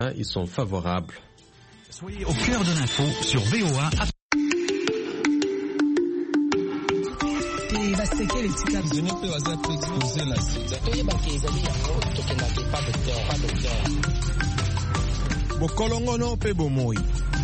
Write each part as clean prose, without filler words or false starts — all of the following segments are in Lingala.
Ils sont favorables. Soyez au cœur de l'info sur VOA. Bokolongono pe bomoi.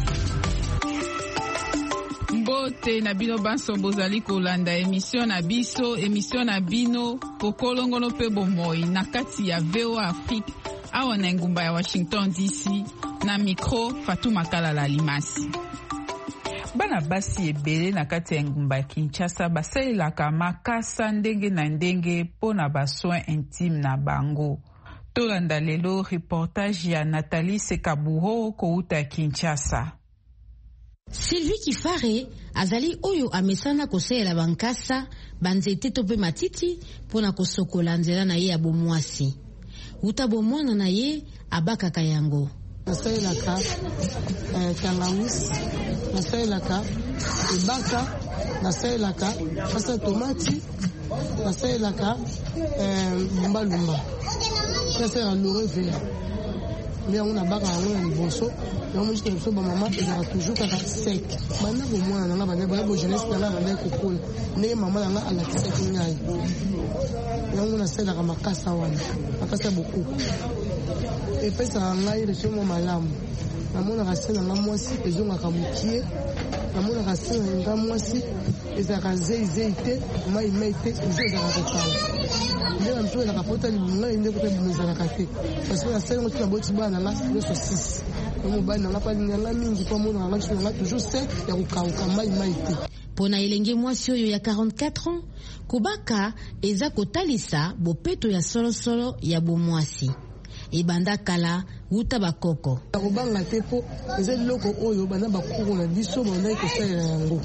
Mbote na bino banso bozali kolanda émission na bino Bokolongono pe bomoi na kati ya VOA Afrique awa na ngumba ya Washington DC na micro Fatou Makala Alimasi. Bana basi ebele na kati ya ngumba ya Kinshasa basalelaka makasa ndenge na ndenge pona basoin intime na bango. Tolanda lelo reportage ya Nathalie Sekaburo kouta Kinshasa. Sylvie Kifare azali oyo amesana kosalela bankasa banzete to pe matiti pona kosokola nzela na ye ya bomwasi. Uta bomwana na ye abakaka yango. Nasalelaka kangawisi, nasalelaka ibaka, nasalelaka pasa tomati, nasalelaka lumba. Nasalelaka loreve. Mais on a baka yango na liboso. Donc je te ba maman ezaka toujours kaka sec. Bana ko mwana nga bana ba jeunesse na bana ko kola. Ne maman nga ala sec ngai. Yango na sela ka makasa wana. Makasa beaucoup. Et puis ça ngai le somo malamu. Namona ka sela nga mwasi ezonga ka mukie. Namona ka sela nga mwasi ezaka zeite, mai te, ezaka ka tala. Ndio mtu ana kapota ni ngai ndio kwa mzana kate. Parce que la sela ngo tuna boti bana nga le saucisse. Pona elenge mwasi oyo ya 44 ans, kubaka eza kotalisa bopeto ya solo ya bomwasi. Ebanda kala uta bakoko. Kubanga tepo eza loko oyo bana bakuru na biso bana ikosalela yango.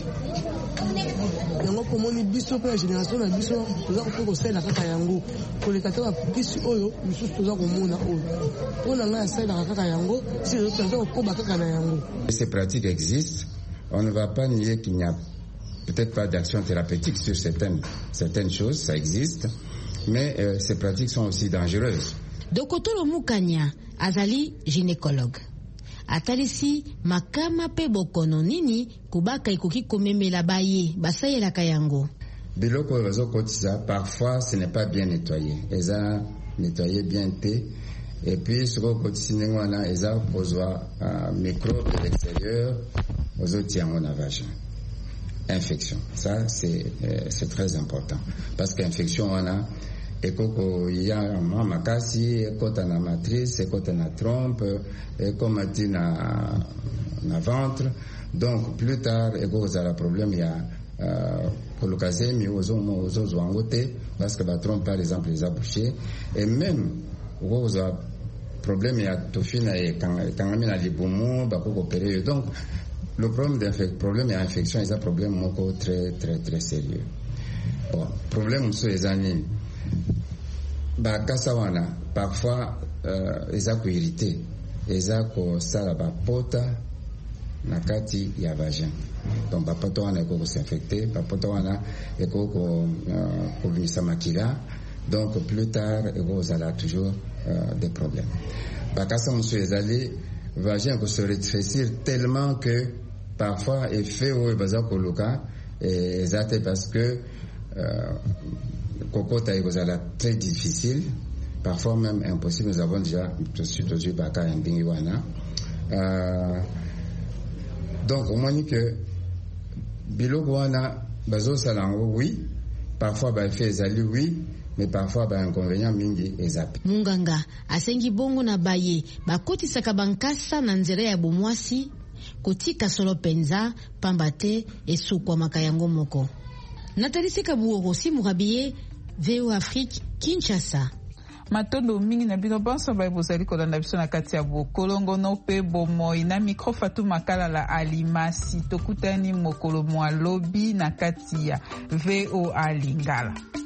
Yango komoni biso pe génération na biso toza kosalela kaka yango. Koleka ta biso oyo biso toza komona oyo. Pona nga salela kaka yango, si toza koba kaka na yango. Ces pratiques existent. On ne va pas nier qu'il n'y a peut-être pas d'action thérapeutique sur certaines choses, ça existe, mais ces pratiques sont aussi dangereuses. Dokotolo Mukanya azali gynécologue. Atalisi makama pe bokono nini kubaka ikoki komemela baye basayelaka yango. Biloko ozo kotisa parfois ce n'est pas bien nettoyé. Eza nettoyé bien té et puis ce ko kotisi ngwana eza kozwa microbe de l'extérieur ozo tiango na vagin. Infection. Ça c'est très important parce qu'infection on a ekoko ya makasi ekota na matrice ekota na trompe ekomati na ventre, donc plus tard ekoza la problème ya kolokazemi ozo zwangote parce que la trompe par exemple les a bouchés et même oza problème ya tofina et kangami na libumu bako opérer. Donc le problème ya infection est un problème moko très très très sérieux. Bon, problème so ezani bakasa wana parfois eza ko irrité, eza ko sala bapota na kati ya vagin. Donc bapota wana eko s'infecter, bapota wana eko ko visa makila. Donc plus tard eko zala toujours des problèmes. Bakasa muso ezali vagin ko se rétrécir tellement que parfois effet ou baza ko luka ezate parce que Kokota est très difficile, parfois même impossible. Nous avons déjà tout baka indingiwana. Donc au moins que biloko wana bazo salango oui, parfois ba fait ezali oui, mais parfois ba inconvénient mingi ezapi. Munganga asengi bongo na baye bakotisaka bankasa na nzela ya bomwasi kotika solo penza pambate esukwa makayango moko. Nathalie Sekaburo si Murabiye VOA Afrique Kinshasa. Matondo mingi na bino banso ba bozali kolanda biso na kati ya Bokolongono pe bomoi na micro Fatou Makala Alimasi tokutani mokolo mwa lobi na kati ya VOA Lingala.